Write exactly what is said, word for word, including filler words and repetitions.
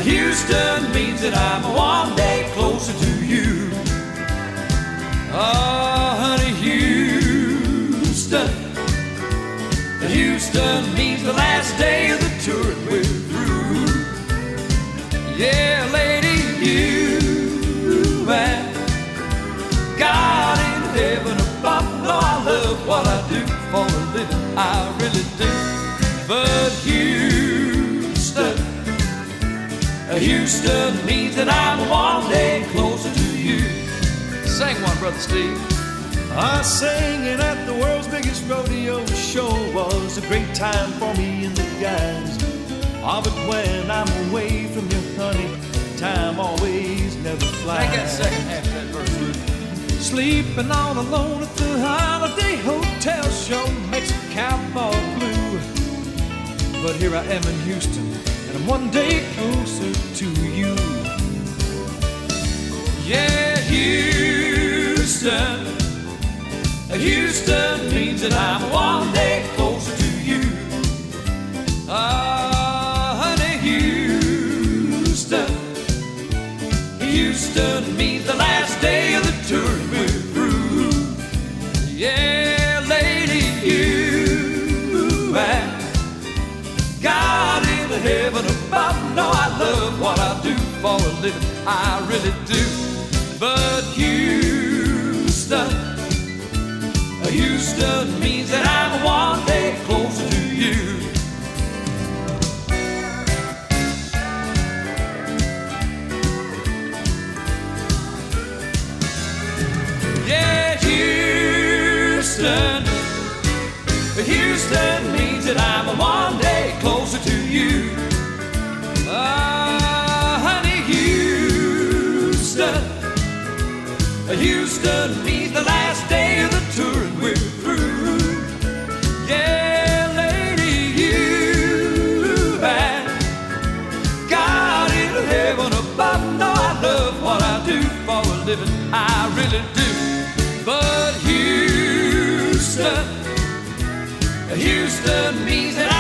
Houston means that I'm one day closer to you. Oh, honey, Houston. Houston means the last day of the tour and we're through. Yeah, lady, you and God in heaven above. No, I love what I do for a living, I really do. But Houston, Houston means that I'm one day closer to you. Sing one, Brother Steve. I sang it at the world's biggest rodeo show. Was a great time for me and the guys. Oh, but when I'm away from you, honey, time always never flies. Take that second half of that verse, Rudy. Sleeping all alone at the Holiday Hotel show makes a cowboy blue. But here I am in Houston, and I'm one day closer to you. Yeah, Houston. Houston means that I'm one day closer to you. Ah, honey, Houston. Houston means the last day of the tour and we're through. Yeah, lady, you and God in heaven above. No, I love what I do for a living, I really do. But Houston, Houston means that I'm one day closer to you. Yeah, Houston, Houston means that I'm one day closer to you. Ah, honey, Houston, Houston means the last day of the tour and we're through. Yeah, lady, you and God in heaven above. No, I love what I do for a living, I really do. But Houston, Houston means that I